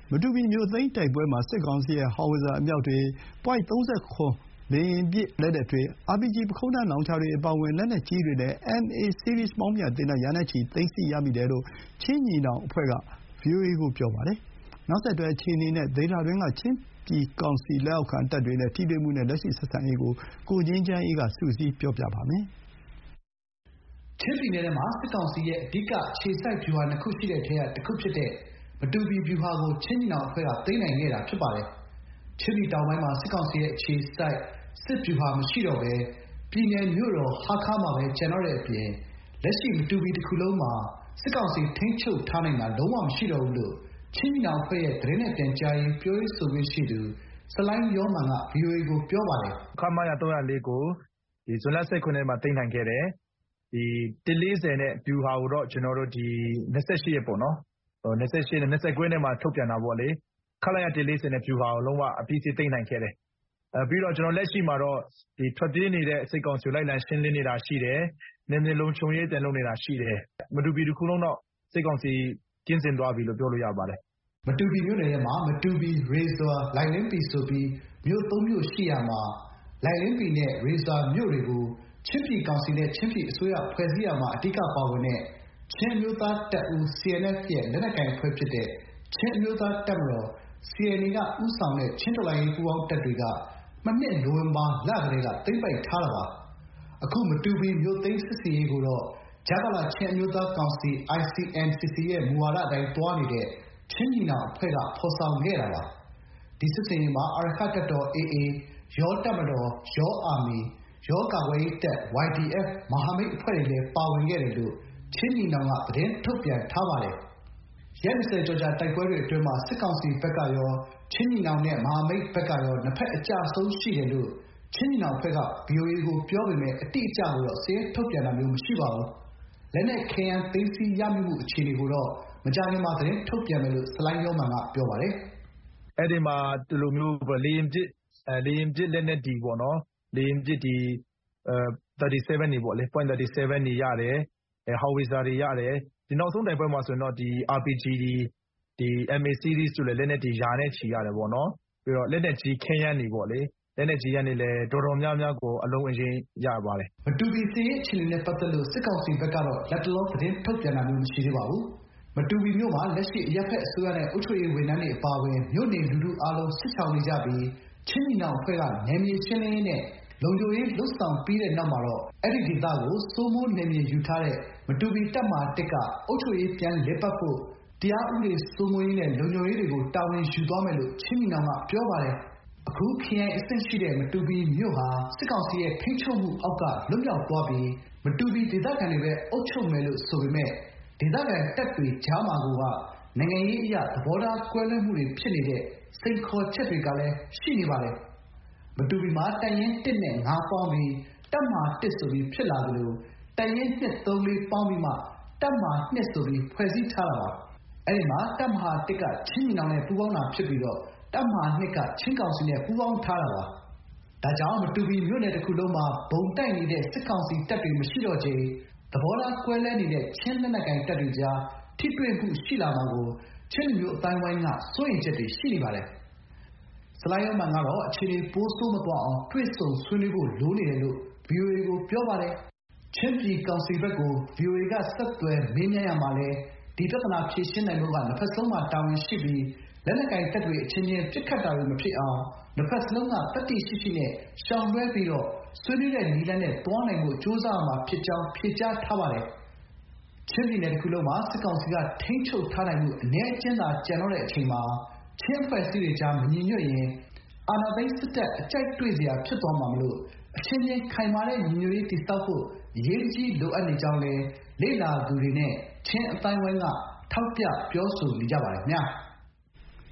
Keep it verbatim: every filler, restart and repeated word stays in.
မတူပီမြို့သိမ်းတိုက်ပွဲမှာစစ်ကောင်စီရဲ့ဟောင်ဝစ်ဇာအမြောက်တွေ၊ပွိုင့် ၃၇ လေယာဉ်ပစ်လက်နက်တွေ၊ အာပီဂျီ ပုခုံးထမ်းလောင်ချာတွေအပါအဝင် လက်နက်ကြီးတွေနဲ့ အမ် အေ စီးရီးပေါင်းပြန်သေနတ်ရာနဲ့ချီသိမ်းဆည်းရမိတယ်လို့ ချင်းညီနောင်အဖွဲ့က ဗွီအိုအေကိုပြောပါတယ်။ နောက်ဆက်တွဲအခြေအနေနဲ့ ဒေသတွင်းက ချင်းပြည်ကောင်စီလက်အောက်ခံတပ်တွေနဲ့ထိတွေ့မှုနဲ့ လက်ရှိဆက်ဆံရေးကို ကိုငြိမ်းချမ်းအေးက စုစည်းတင်ပြထားပါတယ်။ ချင်းပြည်နယ်ထဲမှာစစ်ကောင်စီရဲ့အဓိကအခြေစိုက်ဗျူဟာနှစ်ခုရှိတဲ့အထဲကတစ်ခုဖြစ်တဲ့မတူပီဗျူဟာကိုချင်းညီနောင်အဖွဲ့ကသိမ်းနိုင်ခဲ့တာဖြစ်ပါတယ်။ ချင်းပြည်တောင်ပိုင်းမှာစစ်ကောင်စီရဲ့အခြေစိုက်စစ်ဗျူဟာမရှိတော့ဘဲပြည်နယ်မြို့တော်ဟားခါးမှာပဲကျန်တော့တဲ့အပြင်လက်ရှိမတူပီတစ်ခုလုံးမှာစစ်ကောင်စီထိန်းချုပ်ထားနိုင်တာလုံးဝမရှိတော့ဘူးလို့ချင်းညီနောင်အဖွဲ့ရဲ့သတင်းနဲ့ပြန်ကြားရေးပြောရေးဆိုခွင့်ရှိသူဆလိုင်းယောမာန်က ဗွီအိုအေကိုပြောပါတယ်။ ခမရ ၃၀၄ ကိုဇွန်လ ၁၇ ရက်နေ့မှာသိမ်းနိုင်ခဲ့တယ်။ ဒီ၁၄၀နဲ့ဗျူဟာကိုတော့ကျွန်တော်တို့ဒီ၂၈ရက်ပေါ့နော်။၂၈နဲ့၂၉ရက်နေ့မှာထုတ်ပြန်တာပေါ့လေ။ခလရ၁၄၀နဲ့ဗျူဟာကိုလုံးဝအပြီးအစီးသိမ်းနိုင်ခဲ့တယ်။အဲပြီးတော့ကျွန်တော်လက်ရှိမှာတော့ဒီထွက်ပြေးနေတဲ့စစ်ကောင်စီကိုလိုက်လံရှင်းလင်းနေတာရှိတယ်။နယ်မြေလုံခြုံရေးပြန်လုပ်နေတာရှိတယ်။မတူပီတစ်ခုလုံးတော့စစ်ကောင်စီကင်းစင်သွားပြီလို့ပြောလို့ရပါတယ်။မတူပီမြို့နယ်ထဲမှာမတူပီ၊ရေဇွာ၊လိုင်လင်းပီဆိုပြီးမြို့သုံးမြို့ရှိရာမှာလိုင်လင်းပီနဲ့ရေဇွာမြို့တွေကိုချင်းပြည်ကောင်စီနဲ့ချင်းပြည်အစိုးရဖွဲ့စည်းရာမှာအဓိကပါဝင်တဲ့ချင်းအမျိုးသားတပ်ဦး စီအန်အက်ဖ် ရဲ့လက်နက်ကိုင်အဖွဲ့ဖြစ်တဲ့ချင်းအမျိုးသားတပ်မတော် စီအန်အေ ကဦးဆောင်တဲ့ချင်းတော်လှန်ရေးပူးပေါင်းတပ်တွေကမနှစ်နိုဝင်ဘာလကတည်းကသိမ်းပိုက်ထားတာပါ။အခုမတူပီမြို့သိမ်းစစ်ဆင်ရေးကိုတော့ကြားကာလချင်းအမျိုးသားကောင်စီ အိုင်စီအမ်စီစီ ရဲ့မူဝါဒအတိုင်းသွားနေတဲ့ချင်းညီနောင်အဖွဲ့ကဖော်ဆောင်ခဲ့တာပါ။ဒီစစ်ဆင်ရေးမှာအာရက္ခတပ်တော် အေအေ၊ ယောတပ်မတော်၊ ယောအာမီ၊ ယောကာကွယ်ရေးတပ် ဝိုင်ဒီအက်ဖ် မဟာမိတ်အဖွဲ့တွေလည်းပါဝင်ခဲ့တယ်လို့ချင်းညီနောင်ကသတင်းထုတ်ပြန်ထားပါတယ်။ရက်၂၀ကျော်ကြာတိုက်ပွဲတွေအတွင်းမှာစစ်ကောင်စီဘက်ကရောချင်းညီနောင်နဲ့မဟာမိတ်ဘက်ကရောနှစ်ဘက်အကျအဆုံးရှိတယ်လို့ချင်းညီနောင်အဖွဲ့က ဗွီအိုအေကိုပြောပေမဲ့အတိအကျကိုတော့စာရင်းထုတ်ပြန်တာမျိုးမရှိပါဘူး။လက်နက်ခဲယမ်းသိမ်းဆည်းရမိမှုအခြေအနေကိုတော့မကြာခင်မှာသတင်းထုတ်ပြန်မယ်လို့ဆလိုင်းယောမာန်ကပြောပါတယ်။အဲဒီမှာဒီလိုမျိုးလေယာဉ်ပစ်လေယာဉ်ပစ်လက်နက်တွေပေါ့နော်။လေယာဉ်ပစ်ဒီအဲ၃၇တွေပေါ့လေ။ ပွိုင့်၃၇တွေရတယ်။ဟောင်ဝစ်ဇာတွေရတယ်။ဒီနောက်ဆုံးတိုက်ပွဲမှာဆိုရင်တော့ဒီအာပီဂျီတွေဒီအမ်အေစီးရီးဆိုတဲ့လက်နက်တွေရာနဲ့ချီရတယ်ပေါ့နော်။ပြီးတော့လက်နက်ကြီးခဲယမ်းတွေပေါ့လေ။လက်နက်ကြီးကနေလည်းတော်တော်များများကိုအလုံးအရင်းရပါတယ်။မတူပီစစ်ရေးအခြေအနေနဲ့ပတ်သက်လို့စစ်ကောင်စီဘက်ကတော့လတ်တလောသတင်းထုတ်ပြန်တာမျိုးမရှိသေးပါဘူး။မတူပီမြို့မှာလက်ရှိအရပ်ဘက်အစိုးရနဲ့အုပ်ချုပ်ရေးဝန်ထမ်းတွေအပါအဝင်မြို့နေလူထုအားလုံးစစ်ရှောင်နေကြပြီးချင်းညီနောင်အဖွဲ့ကနယ်မြေရှင်းလင်းရေးနဲ့လုံခြုံရေးလုပ်ဆောင်ပြီးတဲ့နောက်မှာတော့အဲဒီဒေသကိုစိုးမိုးနယ်မြေယူထားတဲ့မတူပီတပ်မဟာတစ်ကအုပ်ချုပ်ရေးပြန်လည်ပတ်ဖို့တရားဥပဒေစိုးမိုးရေးနဲ့လုံခြုံရေးတွေကိုတာဝန်ယူသွားမယ်လို့ချင်းညီနောင်ကပြောပါတယ်။အခုခရိုင်အဆင့်ရှိတဲ့မတူပီမြို့ဟာစစ်ကောင်စီရဲ့ထိန်းချုပ်မှုအောက်ကလွတ်မြောက်သွားပြီးမတူပီဒေသခံတွေပဲအုပ်ချုပ်မယ်လို့ဆိုပေမဲ့ဒေသခံတပ်တွေကြားမှာကိုကနိုင်ငံရေးအရသဘောထားကွဲလွဲမှုတွေဖြစ်နေတဲ့စိန်ခေါ်ချက်တွေကလည်းရှိနေပါတယ်။မတူပီမှာတပ်ရင်းတစ်နဲ့ငါးပေါင်းပြီးတပ်မဟာတစ်ဆိုပြီးဖြစ်လာသလိုတပ်ရင်း၂ ၃ ၄ပေါင်းပြီးမှတပ်မဟာ၂ဆိုပြီးဖွဲ့စည်းထားတာပါ။အဲဒီမှာတပ်မဟာတစ်ကချင်းညီနောင်နဲ့ပူးပေါင်းတာဖြစ်ပြီးတော့တပ်မဟာ၂ကချင်းကောင်စီနဲ့ပူးပေါင်းထားတာပါ။ဒါကြောင့်မတူပီမြို့နယ်တစ်ခုလုံးမှာဘုံတိုက်နေတဲ့စစ်ကောင်စီတပ်တွေမရှိတော့ချိန်သဘောထားကွဲလွဲနေတဲ့ချင်းလက်နက်ကိုင်တပ်တွေကြားထိတွေ့မှုရှိလာမှာကိုချင်းလူမျိုးအသိုင်းအဝိုင်းကစိုးရိမ်ချက်တွေရှိနေပါတယ်။ဆလိုင်းယောမာန်ကတော့အခြေအနေပိုဆိုးမသွားအောင်တွေ့ဆုံဆွေးနွေးဖို့လိုနေတယ်လို့ ဗွီအိုအေကိုပြောပါတယ်။ချင်းပြည်ကောင်စီဘက်ကို ဗွီအိုအေကဆက်သွယ်မေးမြန်းရာမှာလည်းဒီပြဿနာဖြေရှင်းနိုင်ဖို့ကနှစ်ဘက်လုံးမှာတာဝန်ရှိပြီးလက်နက်ကိုင်တပ်တွေအချင်းချင်းပစ်ခတ်တာတွေမဖြစ်အောင်နှစ်ဘက်လုံးကသတ္တိရှိရှိနဲ့ရှောင်လွှဲပြီးတော့ဆွေးနွေးတဲ့နည်းလမ်းနဲ့သွားနိုင်ဖို့ကြိုးစားရမှာဖြစ်ကြောင်းဖြေကြားထားပါတယ်။ချင်းပြည်နယ်တစ်ခုလုံးမှာစစ်ကောင်စီကထိန်းချုပ်ထားနိုင်မှုအနည်းအကျဉ်းသာကျန်တော့တဲ့အချိန်မှာချင်းအဖွဲ့အစည်းတွေကြားမညီညွတ်ရင်အာဏာသိမ်းစစ်တပ်အကြိုက်တွေ့စရာဖြစ်သွားမှာမို့အချင်းချင်းခိုင်မာတဲ့ညီညွတ်ရေးတည်ဆောက်ဖို့အရေးတကြီးလိုအပ်နေကြောင်းလည်းလေ့လာသူတွေနဲ့ချင်းအသိုင်းအဝိုင်းကထောက်ပြပြောဆိုနေကြပါတယ်ခင်ဗျာ။